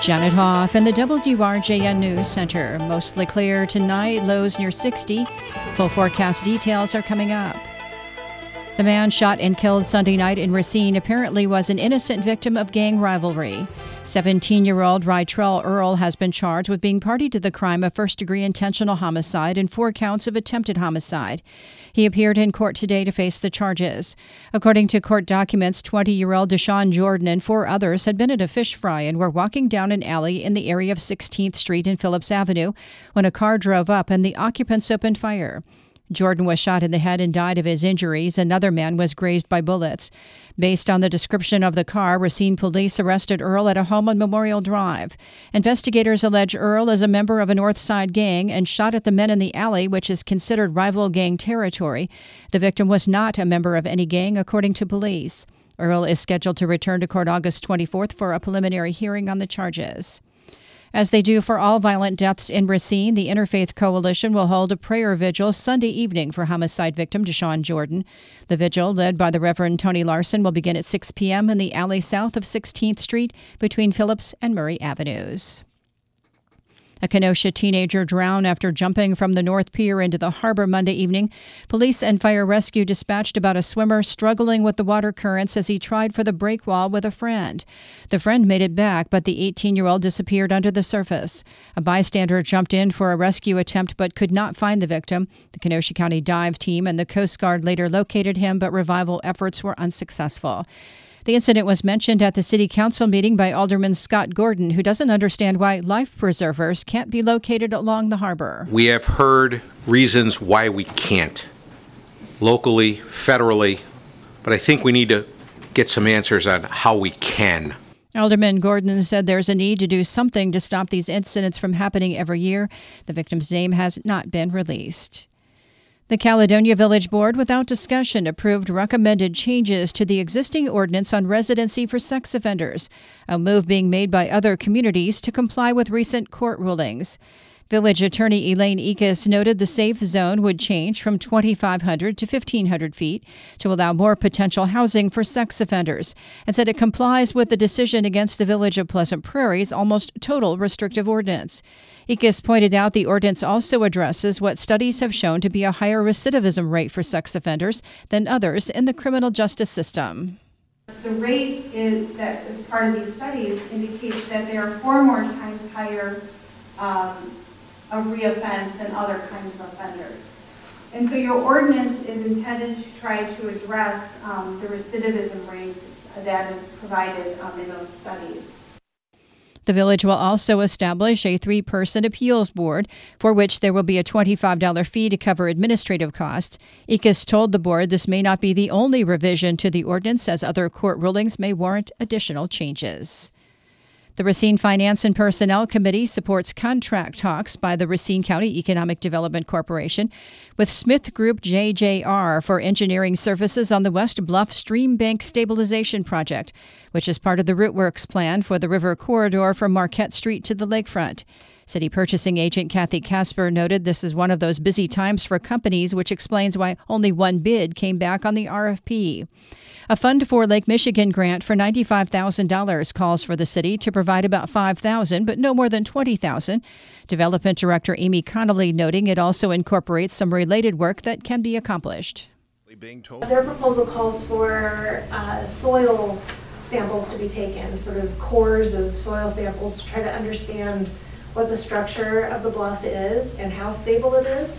Janet Hoff in the WRJN News Center. Mostly clear tonight, lows near 60. Full forecast details are coming up. The man shot and killed Sunday night in Racine apparently was an innocent victim of gang rivalry. 17-year-old Rytrell Earl has been charged with being party to the crime of first-degree intentional homicide and 4 counts of attempted homicide. He appeared in court today to face the charges. According to court documents, 20-year-old Deshaun Jordan and 4 others had been at a fish fry and were walking down an alley in the area of 16th Street and Phillips Avenue when a car drove up and the occupants opened fire. Jordan was shot in the head and died of his injuries. Another man was grazed by bullets. Based on the description of the car, Racine police arrested Earl at a home on Memorial Drive. Investigators allege Earl is a member of a North Side gang and shot at the men in the alley, which is considered rival gang territory. The victim was not a member of any gang, according to police. Earl is scheduled to return to court August 24th for a preliminary hearing on the charges. As they do for all violent deaths in Racine, the Interfaith Coalition will hold a prayer vigil Sunday evening for homicide victim Deshaun Jordan. The vigil, led by the Reverend Tony Larson, will begin at 6 p.m. in the alley south of 16th Street between Phillips and Murray Avenues. A Kenosha teenager drowned after jumping from the North Pier into the harbor Monday evening. Police and fire rescue dispatched about a swimmer struggling with the water currents as he tried for the breakwall with a friend. The friend made it back, but the 18-year-old disappeared under the surface. A bystander jumped in for a rescue attempt but could not find the victim. The Kenosha County dive team and the Coast Guard later located him, but revival efforts were unsuccessful. The incident was mentioned at the City Council meeting by Alderman Scott Gordon, who doesn't understand why life preservers can't be located along the harbor. We have heard reasons why we can't, locally, federally, but I think we need to get some answers on how we can. Alderman Gordon said there's a need to do something to stop these incidents from happening every year. The victim's name has not been released. The Caledonia Village Board, without discussion, approved recommended changes to the existing ordinance on residency for sex offenders, a move being made by other communities to comply with recent court rulings. Village Attorney Elaine Ekus noted the safe zone would change from 2,500 to 1,500 feet to allow more potential housing for sex offenders, and said it complies with the decision against the Village of Pleasant Prairie's almost total restrictive ordinance. Ekus pointed out the ordinance also addresses what studies have shown to be a higher recidivism rate for sex offenders than others in the criminal justice system. The rate that is part of these studies indicates that they are 4 more times higher of reoffense than other kinds of offenders. And so your ordinance is intended to try to address the recidivism rate that is provided in those studies. The village will also establish a 3-person appeals board for which there will be a $25 fee to cover administrative costs. Ekus told the board this may not be the only revision to the ordinance, as other court rulings may warrant additional changes. The Racine Finance and Personnel Committee supports contract talks by the Racine County Economic Development Corporation with Smith Group JJR for engineering services on the West Bluff Stream Bank Stabilization Project, which is part of the Rootworks plan for the river corridor from Marquette Street to the lakefront. City purchasing agent Kathy Casper noted this is one of those busy times for companies, which explains why only one bid came back on the RFP. A Fund for Lake Michigan grant for $95,000 calls for the city to provide about $5,000, but no more than $20,000. Development Director Amy Connolly noting it also incorporates some related work that can be accomplished. Their proposal calls for soil samples to be taken, sort of cores of soil samples to try to understand what the structure of the bluff is and how stable it is.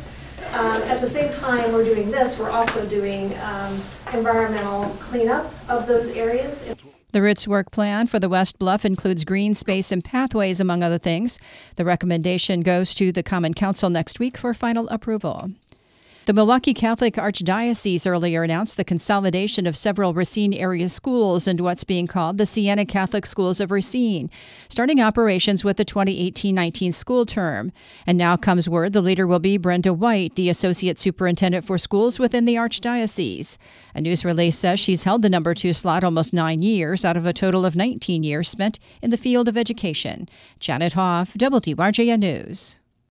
At the same time we're doing this, we're also doing environmental cleanup of those areas. The Roots work plan for the West Bluff includes green space and pathways, among other things. The recommendation goes to the Common Council next week for final approval. The Milwaukee Catholic Archdiocese earlier announced the consolidation of several Racine area schools into what's being called the Siena Catholic Schools of Racine, starting operations with the 2018-19 school term. And now comes word the leader will be Brenda White, the Associate Superintendent for Schools within the Archdiocese. A news release says she's held the number 2 slot almost 9 years out of a total of 19 years spent in the field of education. Janet Hoff, WRJN News.